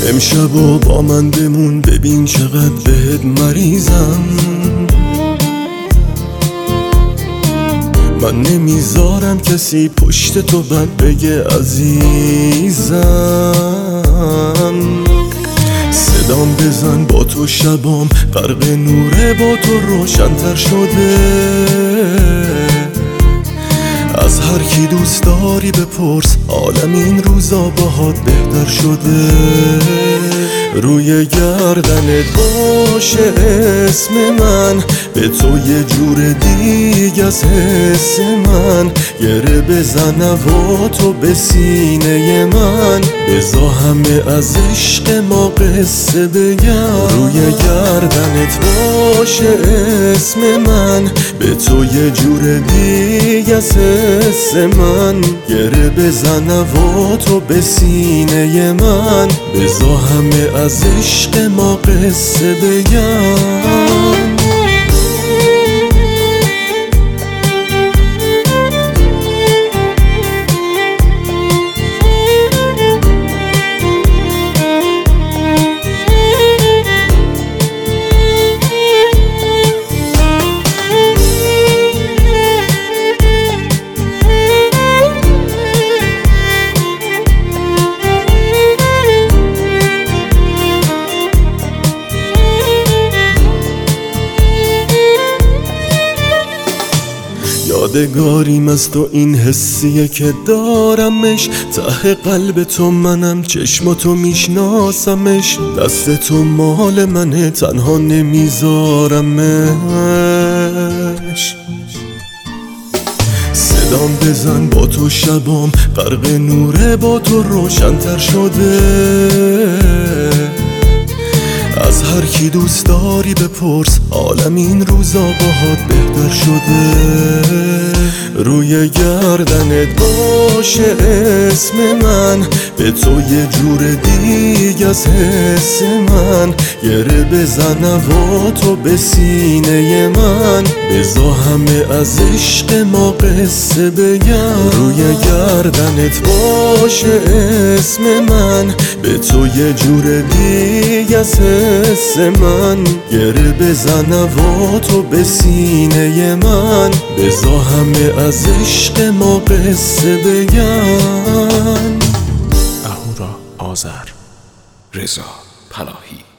امشب و با من بمون، ببین چقدر بهت مریضم. من نمیذارم کسی پشت تو بد بگه عزیزم. صدام بزن با تو شبام غرق نوره، با تو روشن‌تر شده. از هر کی دوست داری بپرس، عالم این روزا باهات بهتر شده. روی گردنت باشه اسم من، به تو یه جور دیگه از حس من. گره بزن و تو به سینه من، بذار همه از عشق ما قصه بگم. روی گردنت باشه اسم من، به تو یه جور دیگه از حس من. گره بزن و تو به سینه من، بذار همه از عشق ما قصه بگم. یادگاریم از تو، این حسیه که دارمش ته قلب تو منم، چشماتو میشناسمش. دست تو مال منه، تنها نمیذارمش. صدام بزن با تو شبام غرق نوره، با تو روشن‌تر شده. از هر کی دوست داری بپرس، عالم این روزا باهات بهتر شده. روی گردنت باشه اسم من، به تو یه جور دیگه از حس من. گره بزن و تو به سینه من، بذار همه از عشق ما قصه بگم. روی گردنت باشه اسم من، به تو یه جور دیگه از حس من. گره بزن و تو به سینه من، بذار همه از عشق ما قصه بگم. اهورا آذر، رضا پناهی.